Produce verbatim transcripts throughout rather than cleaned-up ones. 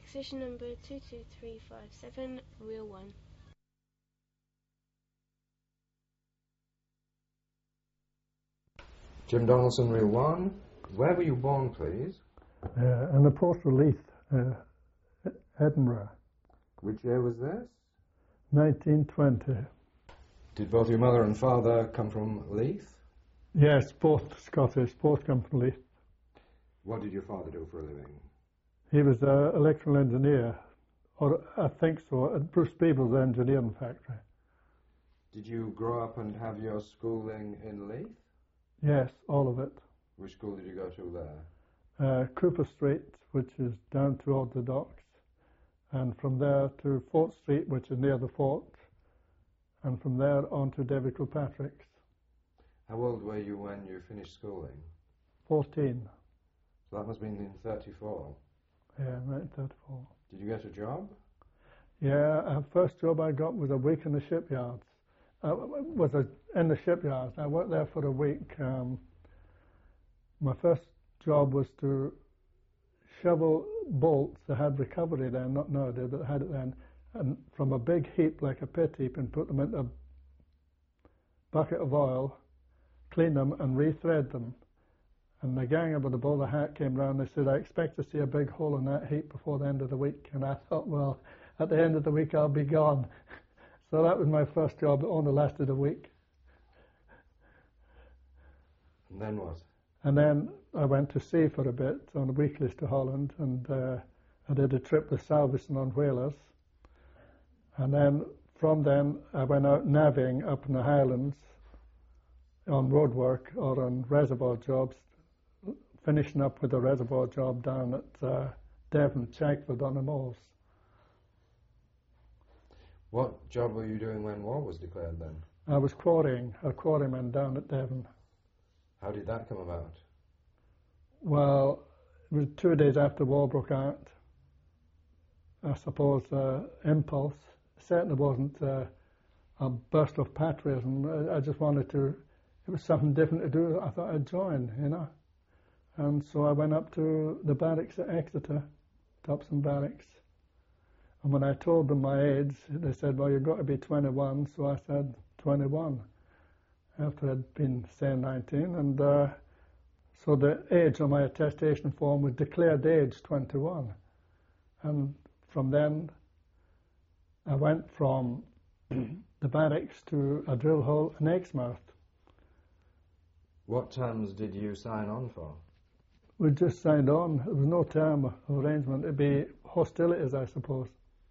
Position number two two three five seven, Reel one. Jim Donaldson, Reel one. Where were you born, please? Uh, in the Port of Leith, uh, Edinburgh. Which year was this? nineteen twenty. Did both your mother and father come from Leith? Yes, both Scottish, both come from Leith. What did your father do for a living? He was an electrical engineer, or I think so, at Bruce Beeble's engineering factory. Did you grow up and have your schooling in Leith? Yes, all of it. Which school did you go to there? Uh, Cooper Street, which is down towards the docks, and from there to Fort Street, which is near the fort, and from there on to David Kilpatrick's. How old were you when you finished schooling? Fourteen. So that must have been in thirty-four. Yeah, nineteen thirty-four. Did you get a job? Yeah, the first job I got was a week in the shipyards. I was a, in the shipyards. I worked there for a week. Um, my first job was to shovel bolts. They had recovery then, not nowadays, but they had it then, and from a big heap, like a pit heap, and put them into a bucket of oil, clean them, and rethread them. And the gang over the bowler hat came round. They said, I expect to see a big hole in that heap before the end of the week. And I thought, well, at the end of the week, I'll be gone. So that was my first job. It only lasted a week. And then what? And then I went to sea for a bit on the weeklies to Holland, and uh, I did a trip with Salvesen on whalers. And then from then, I went out navying up in the Highlands on road work or on reservoir jobs, finishing up with a reservoir job down at uh, Devon, Chagford on the Moors. What job were you doing when war was declared then? I was quarrying, a quarryman down at Devon. How did that come about? Well, it was two days after war broke out. I suppose uh, impulse. It certainly wasn't uh, a burst of patriotism. I, I just wanted to, it was something different to do. I thought I'd join, you know. And so I went up to the barracks at Exeter, Topson Barracks. And when I told them my age, they said, well, you've got to be twenty-one. So I said, twenty-one, after I'd been saying nineteen. And uh, so the age on my attestation form was declared age twenty-one. And from then, I went from the barracks to a drill hole in Exmouth. What terms did you sign on for? We just signed on. There was no term of arrangement. It'd be hostilities, I suppose.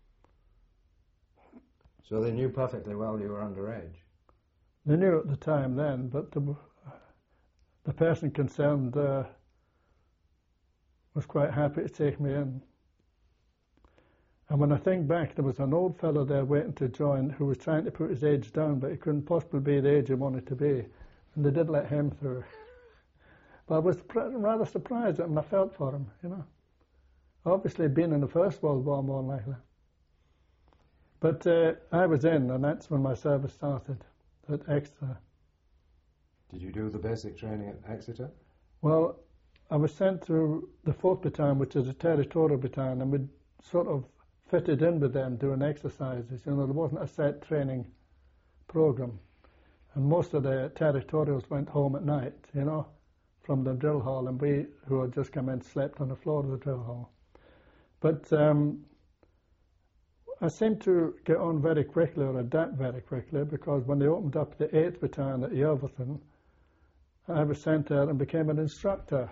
So they knew perfectly well you were underage? They knew at the time then, but the, the person concerned uh, was quite happy to take me in. And when I think back, there was an old fellow there waiting to join who was trying to put his age down, but he couldn't possibly be the age he wanted to be. And they did let him through. But I was pr- rather surprised at him. I felt for him, you know. Obviously, being in the First World War, more likely. But uh, I was in, and that's when my service started at Exeter. Did you do the basic training at Exeter? Well, I was sent to the fourth Battalion, which is a territorial battalion, and we sort of fitted in with them doing exercises. You know, there wasn't a set training program. And most of the territorials went home at night, you know, from the drill hall, and we, who had just come in, slept on the floor of the drill hall. But um, I seemed to get on very quickly, or adapt very quickly, because when they opened up the eighth Battalion at Yeovilton, I was sent there and became an instructor.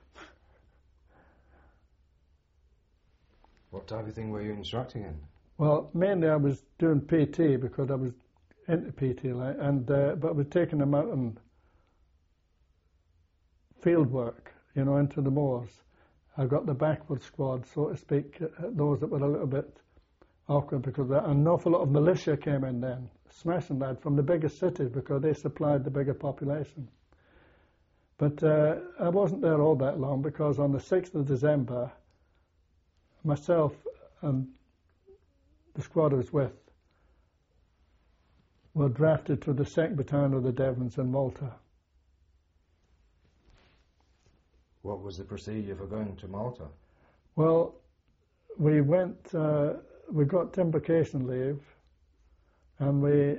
What type of thing were you instructing in? Well, mainly I was doing P T, because I was into P T, like, and uh, but I was taking them out on field work, you know, into the moors. I got the backward squad, so to speak, uh, those that were a little bit awkward, because an awful lot of militia came in then, smashing that from the biggest cities, because they supplied the bigger population. But uh, I wasn't there all that long, because on the sixth of December, myself and the squad I was with were drafted to the second Battalion of the Devons in Malta. What was the procedure for going to Malta? Well, we went, uh, we got embarkation leave, and we,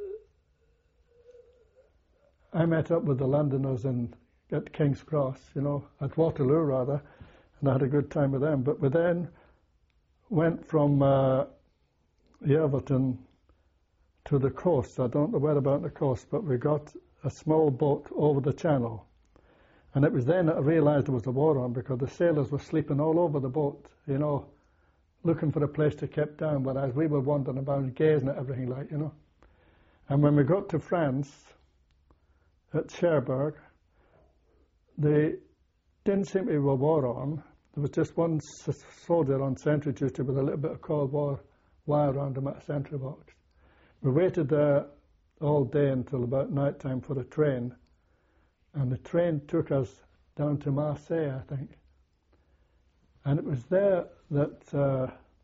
I met up with the Londoners in, at King's Cross, you know, at Waterloo rather, and I had a good time with them. But we then went from uh, Yerverton to the coast. I don't know where about the coast, but we got a small boat over the channel. And it was then that I realised there was a war on, because the sailors were sleeping all over the boat, you know, looking for a place to keep down, whereas we were wandering about gazing at everything like, you know. And when we got to France, at Cherbourg, they didn't seem to be a war on. There was just one s- soldier on sentry duty with a little bit of Cold War wire around him at a sentry box. We waited there all day until about night time for the train, and the train took us down to Marseille, I think. And it was there that uh,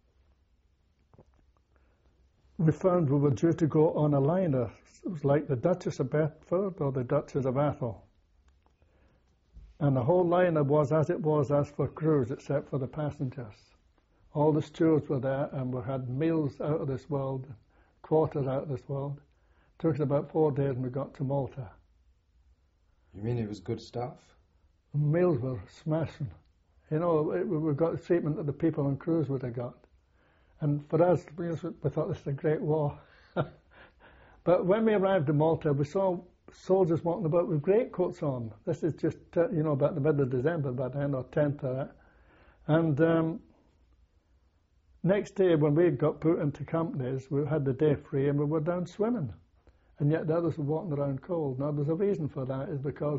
we found we were due to go on a liner. It was like the Duchess of Bedford or the Duchess of Atholl. And the whole liner was as it was as for cruise, except for the passengers. All the stewards were there, and we had meals out of this world, quarters out of this world. It took us about four days and we got to Malta. You mean it was good stuff? The meals were smashing. You know, it, we got the treatment that the people on cruise would have got. And for us, we, we thought this was a great war. But when we arrived in Malta, we saw soldiers walking about with greatcoats on. This is just, uh, you know, about the middle of December, about the end or tenth or that. And um, next day, when we got put into companies, we had the day free and we were down swimming. And yet the others were walking around cold. Now, there's a reason for that, is because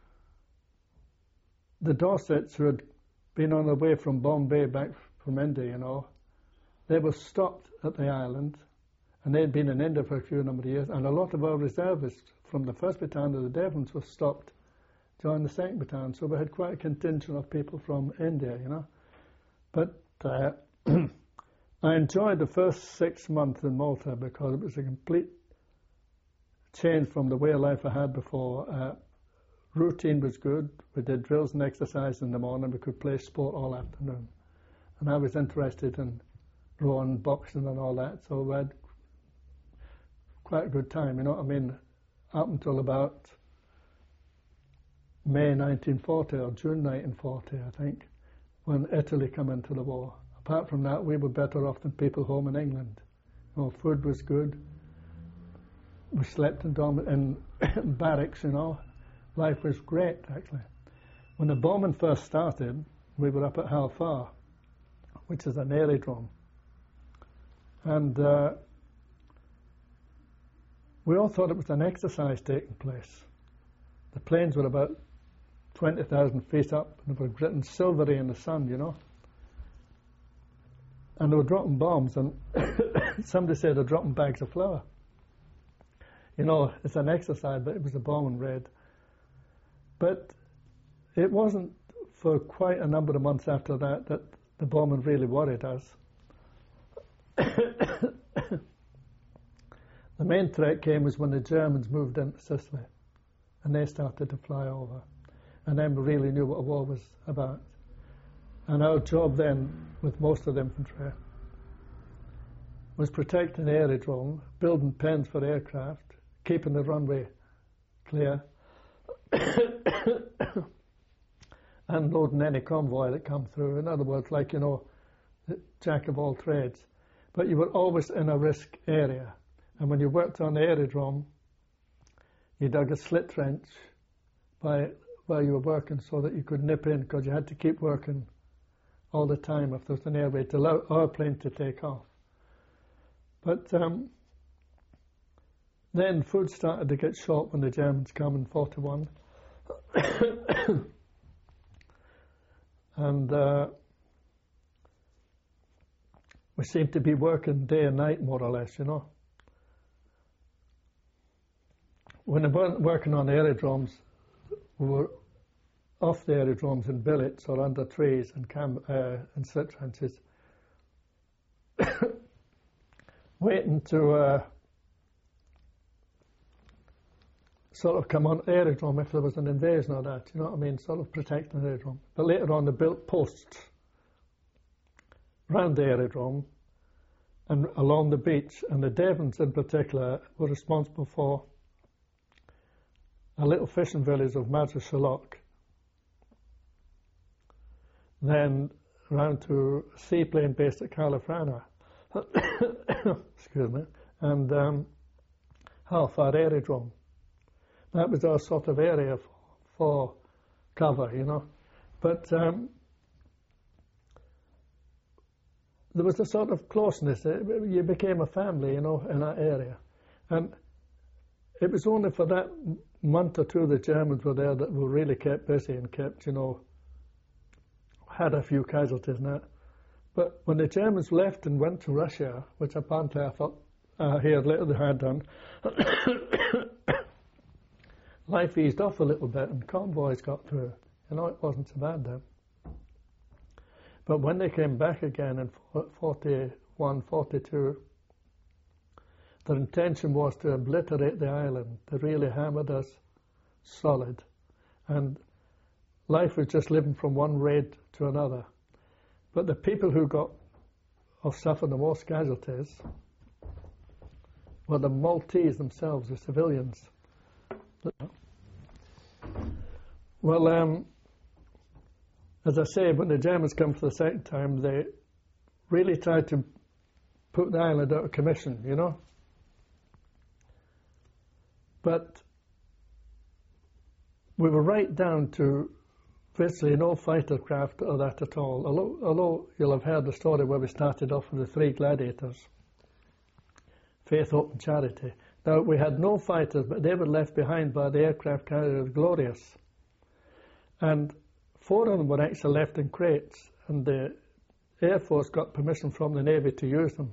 the Dorsets, who had been on their way from Bombay back from India, you know, they were stopped at the island, and they'd been in India for a few number of years, and a lot of our reservists from the first battalion of the Devons were stopped, joined the second battalion, so we had quite a contingent of people from India, you know. But uh, I enjoyed the first six months in Malta because it was a complete change from the way of life I had before. Uh, routine was good. We did drills and exercise in the morning. We could play sport all afternoon. And I was interested in rowing, boxing and all that, so we had quite a good time, you know what I mean, up until about May nineteen forty or June nineteen forty, I think, when Italy came into the war. Apart from that, we were better off than people home in England. You know, food was good. We slept in, dorm- in barracks, you know. Life was great, actually. When the bombing first started, we were up at Hal Far, which is an aerodrome. And uh, we all thought it was an exercise taking place. The planes were about twenty thousand feet up, and they were gritting silvery in the sun, you know. And they were dropping bombs, and somebody said they're dropping bags of flour. You know, it's an exercise, but it was a bombing raid. But it wasn't for quite a number of months after that that the bombing really worried us. The main threat came was when the Germans moved into Sicily, and they started to fly over, and then we really knew what a war was about. And our job then, with most of the infantry, was protecting the aerodrome, building pens for aircraft, keeping the runway clear, and loading any convoy that come through. In other words, like, you know, the jack of all trades. But you were always in a risk area. And when you worked on the aerodrome, you dug a slit trench by where you were working so that you could nip in, because you had to keep working all the time if there was an air raid to allow our plane to take off. But um, then food started to get short when the Germans come in forty-one. And uh, we seemed to be working day and night, more or less, you know. When we weren't working on aerodromes, we were off the aerodromes in billets or under trees and cam uh, and slit trenches, waiting to uh, sort of come on aerodrome if there was an invasion or that, you know what I mean, sort of protecting the aerodrome. But later on they built posts, round the aerodrome and along the beach, and the Devons in particular were responsible for a little fishing village of Madras-Shalok, then round to a seaplane based at Kalafrana, excuse me, and um, half our aerodrome. That was our sort of area for, for cover, you know. But um, there was a sort of closeness. You became a family, you know, in that area. And it was only for that month or two the Germans were there that were really kept busy and kept, you know, had a few casualties and that. But when the Germans left and went to Russia, which apparently I thought uh, here later they had done, life eased off a little bit and convoys got through. You know, it wasn't so bad then. But when they came back again in forty-one, forty-two, their intention was to obliterate the island. They really hammered us solid. And life was just living from one raid to another. But the people who got or suffered the most casualties were the Maltese themselves, the civilians. Well, um, as I say, when the Germans come for the second time, they really tried to put the island out of commission, you know. But we were right down to virtually no fighter craft or that at all. Although, although you'll have heard the story where we started off with the three gladiators, Faith, Hope and Charity. Now, we had no fighters, but they were left behind by the aircraft carrier Glorious. And four of them were actually left in crates, and the Air Force got permission from the Navy to use them.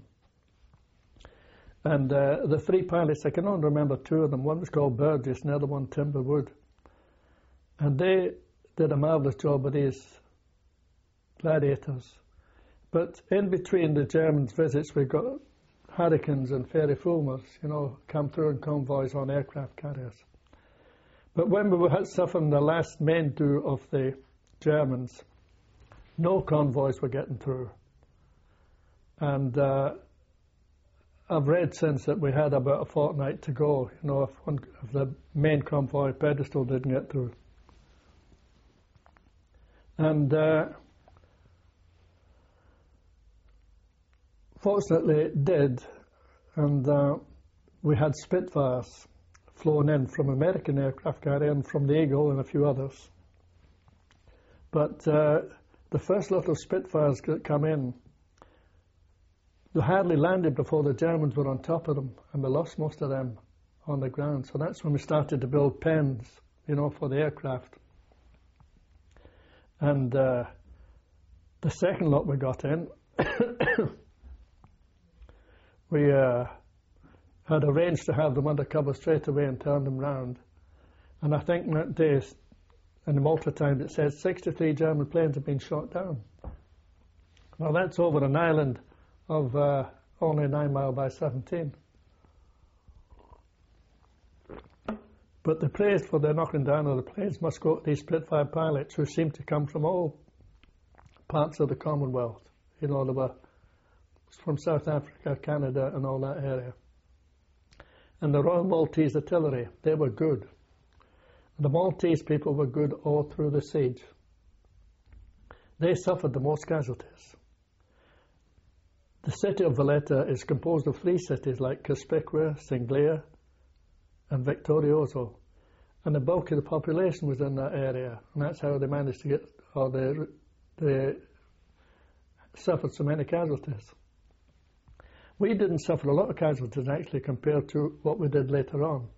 And uh, the three pilots, I can only remember two of them. One was called Burgess, and the other one Timberwood. And they did a marvellous job with these gladiators. But in between the Germans' visits, we got Hurricanes and Fairy Fulmars, you know, come through in convoys on aircraft carriers. But when we were suffering the last main do of the Germans, no convoys were getting through. And uh, I've read since that we had about a fortnight to go, you know, if, one, if the main convoy, Pedestal, didn't get through. And uh, fortunately it did, and uh, we had Spitfires flown in from American aircraft carrier and from the Eagle and a few others. But uh, the first lot of Spitfires that come in, they hardly landed before the Germans were on top of them, and we lost most of them on the ground. So that's when we started to build pens, you know, for the aircraft. And uh, the second lot we got in, we uh, had arranged to have them under cover straight away and turn them round. And I think that day, in the Malta Times, it says sixty-three German planes have been shot down. Now that's over an island of uh, only nine mile by seventeen. But the praise for the knocking down of the planes must go to these Spitfire pilots who seem to come from all parts of the Commonwealth. You know, they were from South Africa, Canada and all that area. And the Royal Maltese Artillery, they were good. The Maltese people were good all through the siege. They suffered the most casualties. The city of Valletta is composed of three cities like Cospicua, Singlia and Victorioso. And the bulk of the population was in that area. And that's how they managed to get, or they, they suffered so many casualties. We didn't suffer a lot of casualties actually compared to what we did later on.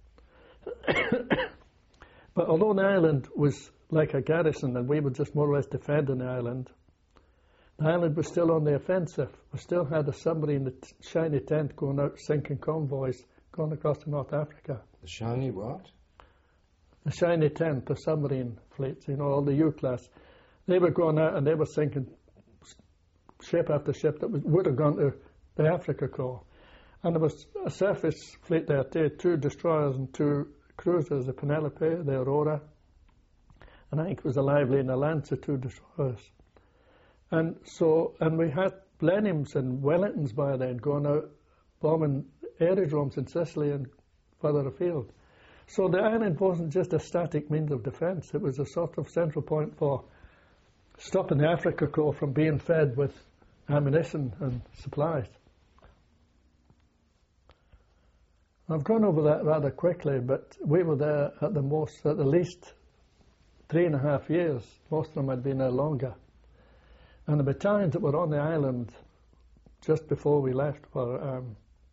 But although the island was like a garrison and we were just more or less defending the island, the island was still on the offensive. We still had a submarine, the Shiny Tent, going out sinking convoys going across to North Africa. The Shiny what? The Shiny Tent, the submarine fleets, you know, all the U-class. They were going out and they were sinking ship after ship that was, would have gone to the Africa Corps. And there was a surface fleet there too, two destroyers and two cruisers, the Penelope, the Aurora, and I think it was the Lively and the Lancer, two destroyers. And so, and we had Blenheims and Wellingtons by then going out bombing aerodromes in Sicily and further afield. So the island wasn't just a static means of defence, it was a sort of central point for stopping the Africa Corps from being fed with ammunition and supplies. I've gone over that rather quickly, but we were there at the most, at the least three and a half years. Most of them had been there longer. And the battalions that were on the island just before we left were um,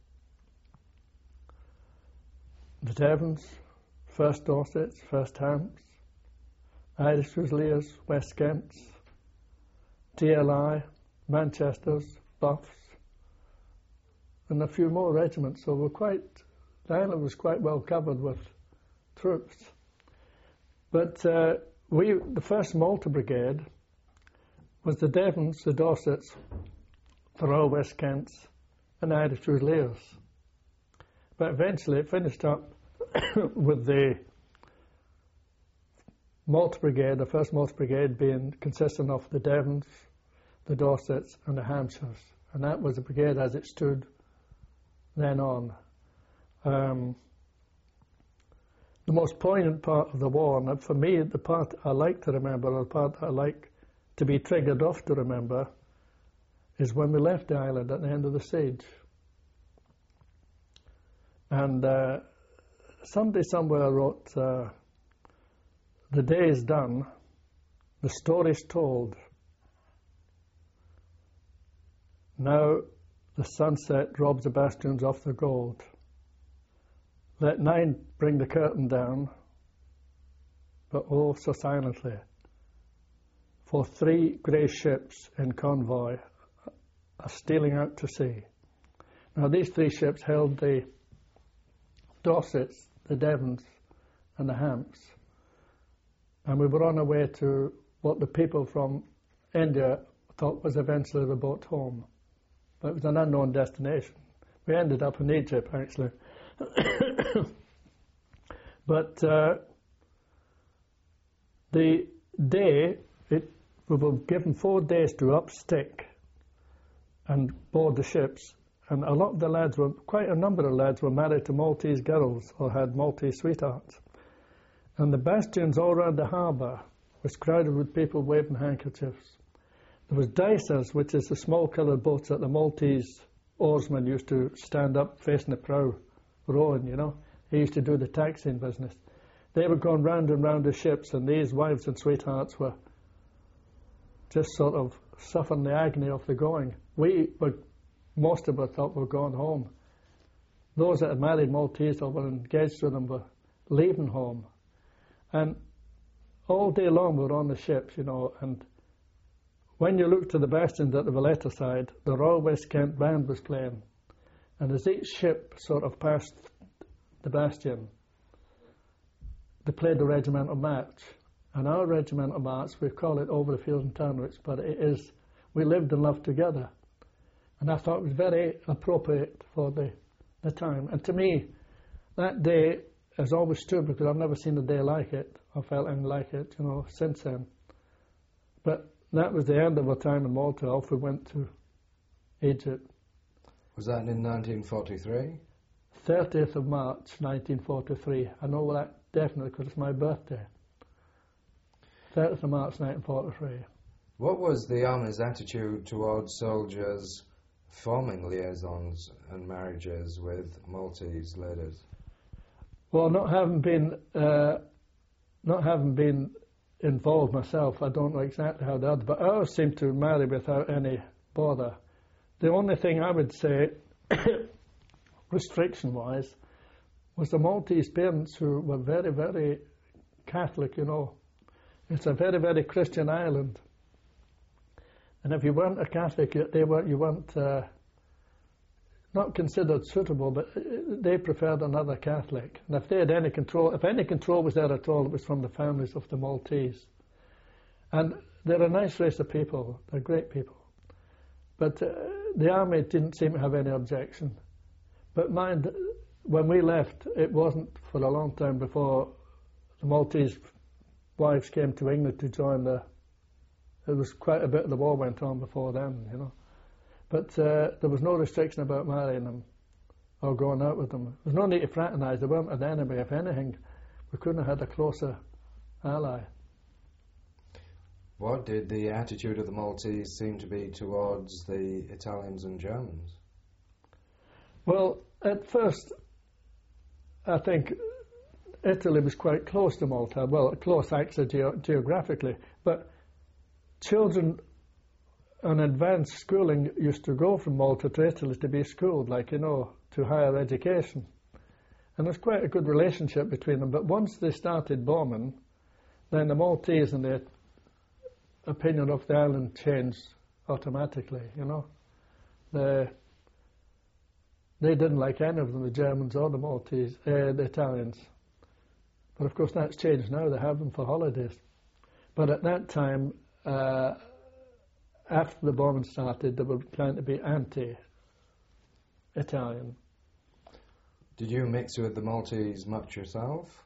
the Devons, First Dorsets, First Hants, Irish Fusiliers, West Kents, T L I, Manchesters, Buffs, and a few more regiments. So we're quite, the island was quite well covered with troops. But uh, we, the first Malta Brigade, was the Devons, the Dorsets, the Royal West Kents, and Irish Fusiliers. But eventually it finished up with the Malta Brigade, the first Malta Brigade being consisting of the Devons, the Dorsets, and the Hampshires. And that was the brigade as it stood then on. Um, the most poignant part of the war, and for me, the part I like to remember, or the part I like to be triggered off to remember, is when we left the island at the end of the siege. And uh, somebody somewhere wrote, uh, the day is done, the story's told. Now the sunset robs the bastions of their gold. Let nine bring the curtain down, but oh so silently. For three grey ships in convoy are stealing out to sea. Now these three ships held the Dorsets, the Devons, and the Hamps. And we were on our way to what the people from India thought was eventually the boat home. But it was an unknown destination. We ended up in Egypt, actually. But uh, the day, it, we were given four days to up stick and board the ships. And a lot of the lads were, quite a number of lads were married to Maltese girls or had Maltese sweethearts. And the bastions all around the harbour was crowded with people waving handkerchiefs. There was dicers, which is the small coloured boats that the Maltese oarsmen used to stand up facing the prow, rowing, you know. He used to do the taxiing business. They were going round and round the ships, and these wives and sweethearts were just sort of suffering the agony of the going. We were, most of us thought we were going home. Those that had married Maltese or were engaged with them were leaving home. And all day long we were on the ships, you know, and when you looked to the bastions at the Valletta side, the Royal West Kent band was playing. And as each ship sort of passed the bastion, they played the regimental march. And our regimental march, we call it Over the Fields and Townwich, but it is, we lived and loved together. And I thought it was very appropriate for the, the time. And to me, that day has always stood, because I've never seen a day like it, or felt anything like it, you know, since then. But that was the end of our time in Malta. Off we went to Egypt. Was that in nineteen forty-three? thirtieth of March, nineteen forty-three. I know that definitely because it's my birthday. thirtieth of March, nineteen forty-three. What was the Army's attitude towards soldiers forming liaisons and marriages with Maltese ladies? Well, not having been, uh, not having been involved myself, I don't know exactly how they are, but I always seem to marry without any bother. The only thing I would say, restriction-wise, was the Maltese parents who were very, very Catholic, you know. It's a very, very Christian island. And if you weren't a Catholic, they weren't, you weren't uh, not considered suitable, but they preferred another Catholic. And if they had any control, if any control was there at all, it was from the families of the Maltese. And they're a nice race of people. They're great people. But uh, the army didn't seem to have any objection. But mind, when we left, it wasn't for a long time before the Maltese wives came to England to join the There was quite a bit of the war went on before then, you know. But uh, there was no restriction about marrying them or going out with them. There was no need to fraternise. They weren't an enemy. If anything, we couldn't have had a closer ally. What did the attitude of the Maltese seem to be towards the Italians and Germans? Well, at first, I think Italy was quite close to Malta. Well, close actually ge- geographically, but children on advanced schooling used to go from Malta to Italy to be schooled, like, you know, to higher education. And there's quite a good relationship between them. But once they started bombing, then the Maltese and the opinion of the island changed automatically, you know. They, they didn't like any of them, the Germans or the Maltese, uh, the Italians. But of course that's changed now. They have them for holidays. But at that time, uh, after the bombing started, they were trying to be anti-Italian. Did you mix with the Maltese much yourself?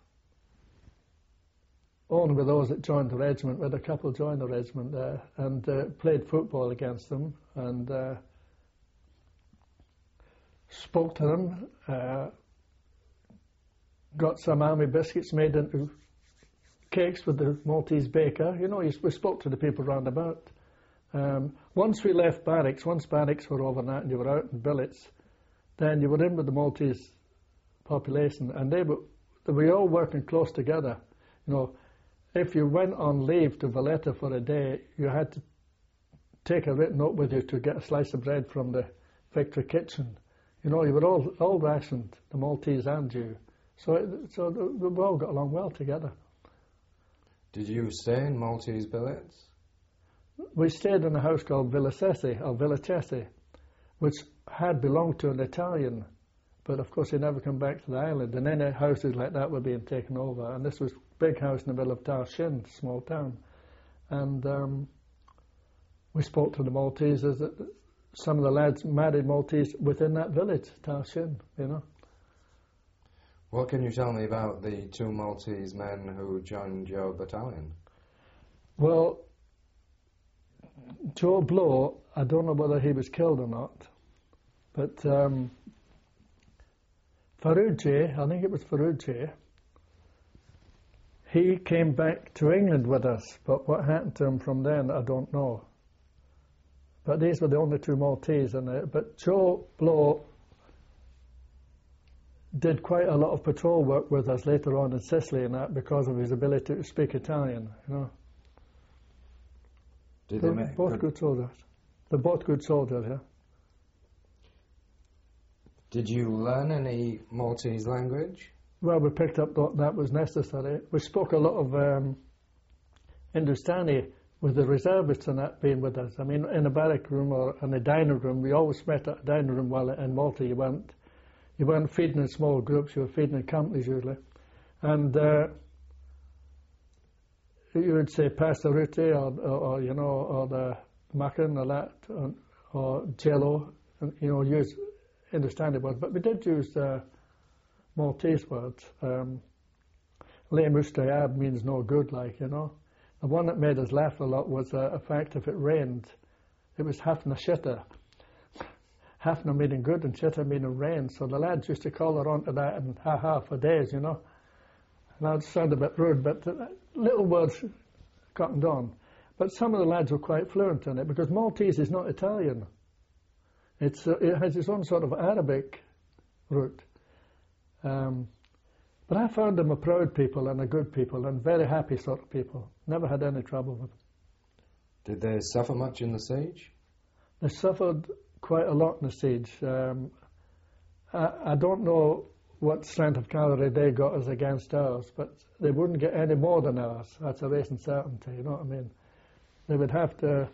Only with those that joined the regiment. We had a couple joined the regiment there and uh, played football against them and uh, spoke to them. Uh, got some army biscuits made into cakes with the Maltese baker. You know, we spoke to the people round about. Um, once we left barracks, once barracks were over that and you were out in billets, then you were in with the Maltese population and they were, they were all working close together. You know, if you went on leave to Valletta for a day, you had to take a written note with you to get a slice of bread from the factory kitchen. You know, you were all, all rationed, the Maltese and you. So, it, so we all got along well together. Did you stay in Maltese billets? We stayed in a house called Villa Cesi, or Villa Cesi, which had belonged to an Italian, but of course he never come back to the island, and any houses like that were being taken over, and this was a big house in the middle of Tarshin, small town, and um, we spoke to the Maltesers. Some of the lads married Maltese within that village, Tarshin, you know. What can you tell me about the two Maltese men who joined your battalion? Well, Joe Blow, I don't know whether he was killed or not, but um, Ferrucci, I think it was Ferrucci, he came back to England with us, but what happened to him from then, I don't know. But these were the only two Maltese in it. But Joe Blow did quite a lot of patrol work with us later on in Sicily and that because of his ability to speak Italian, you know. Did They're they make both good, good soldiers. They're both good soldiers, yeah. Did you learn any Maltese language? Well, we picked up what that was necessary. We spoke a lot of um, Hindustani with the reservists and that being with us. I mean, in a barrack room or in a dining room, we always met at a dining room while in Malta you weren't, you weren't feeding in small groups, you were feeding in companies usually. And uh, you would say pasta roti or, or, or, you know, or the makan or that, or, or jello, and, you know, use Hindustani words. But we did use uh, Maltese words. Um, Le mustayab means no good, like, you know. The one that made us laugh a lot was uh, a fact if it rained, it was hafna shitta. Hafna meaning good and shitta meaning rain. So the lads used to call her onto that and ha-ha for days, you know. And that sounded a bit rude, but uh, little words cottoned on. But some of the lads were quite fluent in it because Maltese is not Italian. It's uh, it has its own sort of Arabic root. Um, but I found them a proud people and a good people and very happy sort of people. Never had any trouble with them. Did they suffer much in the siege? They suffered quite a lot in the siege. Um, I, I don't know what strength of cavalry they got as against ours, but they wouldn't get any more than ours. That's a racing certainty, you know what I mean? They would have to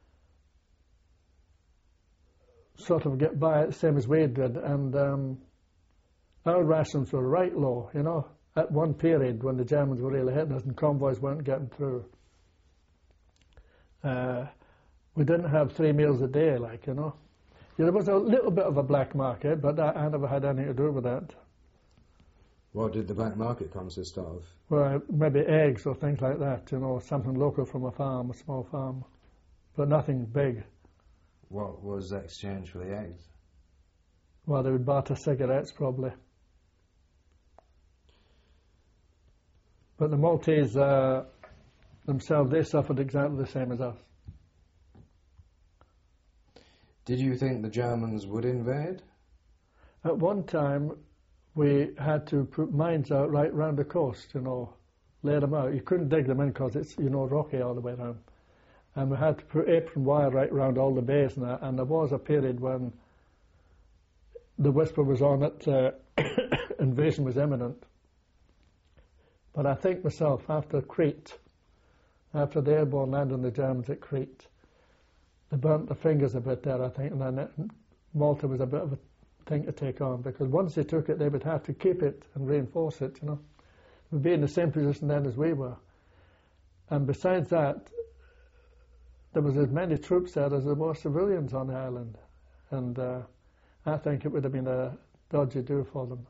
sort of get by the same as we did, and um, our rations were right low, you know, at one period when the Germans were really hitting us and convoys weren't getting through. Uh, we didn't have three meals a day, like, you know. Yeah, there was a little bit of a black market, but I, I never had anything to do with that. What did the black market consist of? Well, maybe eggs or things like that, you know, something local from a farm, a small farm. but nothing big. What was exchanged for the eggs? Well, they would barter cigarettes probably. But the Maltese uh, themselves, they suffered exactly the same as us. Did you think the Germans would invade? At one time, we had to put mines out right round the coast, you know, lay them out. You couldn't dig them in because it's, you know, rocky all the way around. And we had to put apron wire right round all the bays and that. And there was a period when the whisper was on that uh, invasion was imminent. But I think myself, after Crete, after the airborne landing of the Germans at Crete, they burnt their fingers a bit there, I think, and then it, Malta was a bit of a thing to take on, because once they took it, they would have to keep it and reinforce it, you know. They would be in the same position then as we were. And besides that, there was as many troops there as there were civilians on the island. And uh, I think it would have been a dodgy do for them.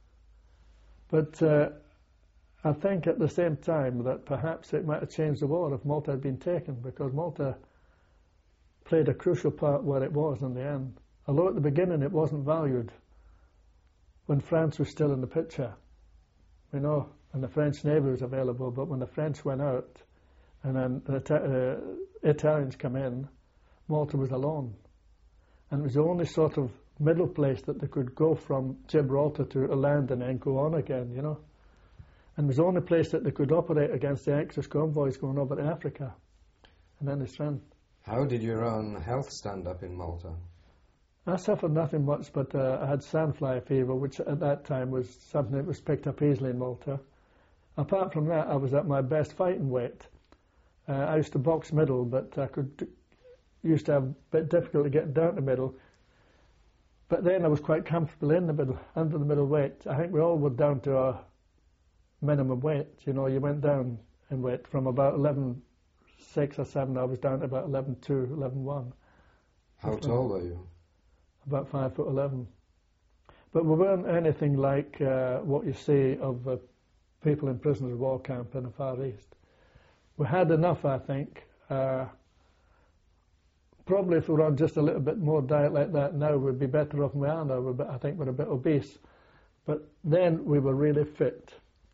But uh, I think at the same time that perhaps it might have changed the war if Malta had been taken, because Malta played a crucial part where it was in the end. Although at the beginning it wasn't valued when France was still in the picture. You know, and the French Navy was available, but when the French went out and then the uh, Italians come in, Malta was alone. And it was the only sort of middle place that they could go from Gibraltar to a land and then go on again, you know. And it was the only place that they could operate against the Axis convoys going over to Africa. And then they stranded. How did your own health stand up in Malta? I suffered nothing much, but uh, I had sandfly fever, which at that time was something that was picked up easily in Malta. Apart from that, I was at my best fighting weight. Uh, I used to box middle, but I could used to have a bit difficult to get down to middle. But then I was quite comfortable in the middle, under the middle weight. I think we all were down to our minimum weight. You know, you went down in weight from about eleven six or seven. I was down to about eleven two, eleven one. How tall were you? About five foot eleven. But we weren't anything like uh, what you see of uh, people in prisoners of war camp in the Far East. We had enough, I think. Uh, probably if we were on just a little bit more diet like that now, we'd be better off than we are now. We're, I think we're a bit obese. But then we were really fit.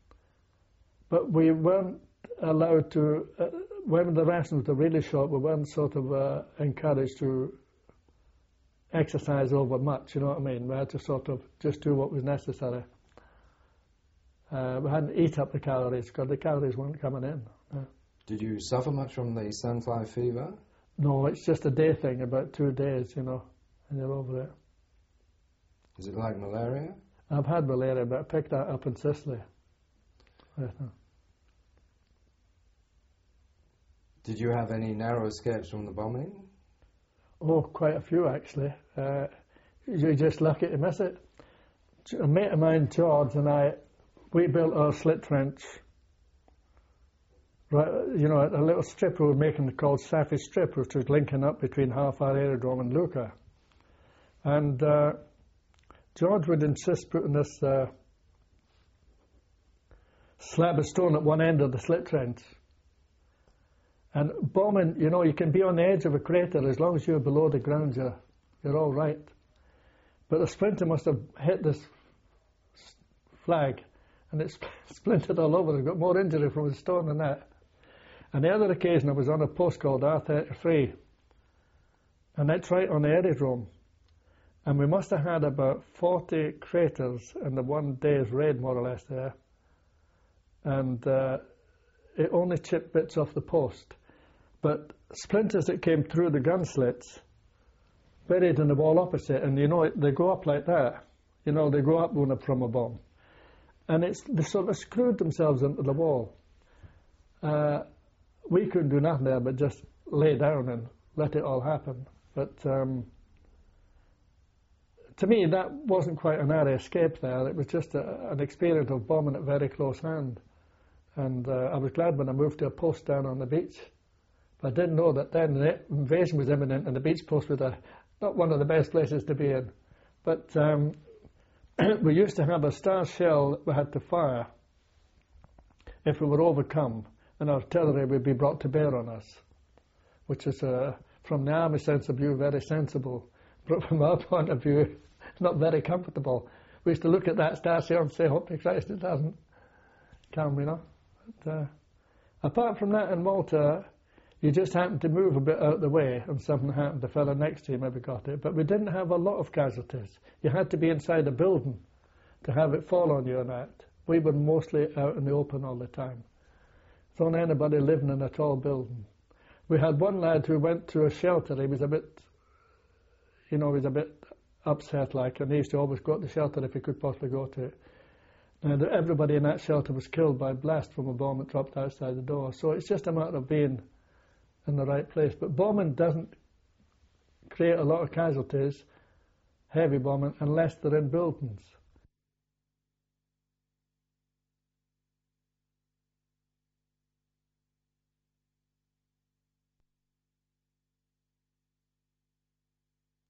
But we weren't allowed to, uh, when the rations were really short, we weren't sort of uh, encouraged to exercise over much, you know what I mean? We had to sort of just do what was necessary. Uh, we hadn't eat up the calories because the calories weren't coming in. Uh, Did you suffer much from the sandfly fever? no, it's just a day thing, about two days, you know, and you're over it. Is it like malaria? I've had malaria, but I picked that up in Sicily. Right, uh, Did you have any narrow escapes from the bombing? Oh, quite a few actually. Uh, you're just lucky to miss it. A mate of mine, George, and I, we built our slit trench. Right, you know, a little strip we were making called Safi Strip, which was linking up between Halfar Aerodrome and Lucca. And uh, George would insist putting this uh, slab of stone at one end of the slit trench. And bombing, you know, you can be on the edge of a crater as long as you're below the ground, you're, you're all right. But the splinter must have hit this flag, and it's splintered all over. I got more injury from the stone than that. And the other occasion, I was on a post called R thirty-three, and that's right on the aerodrome. And we must have had about forty craters in the one day's raid, more or less, there. And uh, it only chipped bits off the post. But splinters that came through the gun slits, buried in the wall opposite, and you know, they go up like that. You know, they go up when from a bomb. And it's, they sort of screwed themselves into the wall. Uh, we couldn't do nothing there but just lay down and let it all happen. But um, to me, that wasn't quite an area escape there. It was just a, an experience of bombing at very close hand. And uh, I was glad when I moved to a post down on the beach. But I didn't know that then the invasion was imminent, and the beach post was a, not one of the best places to be in. But um, we used to have a star shell we had to fire if we were overcome, and artillery would be brought to bear on us. which is, uh, from the army sense of view, very sensible, but from our point of view, not very comfortable. We used to look at that star sail and say, hope to Christ it doesn't come, you know. But, uh, apart from that in Malta, you just happened to move a bit out of the way and something happened, the fellow next to you maybe got it. But we didn't have a lot of casualties. You had to be inside a building to have it fall on you and that. We were mostly out in the open all the time. It's only anybody living in a tall building. We had one lad who went to a shelter. He was a bit, you know, he was a bit upset like, and he used to always go to the shelter if he could possibly go to it. And everybody in that shelter was killed by blast from a bomb that dropped outside the door. So it's just a matter of being in the right place. But bombing doesn't create a lot of casualties, heavy bombing, unless they're in buildings.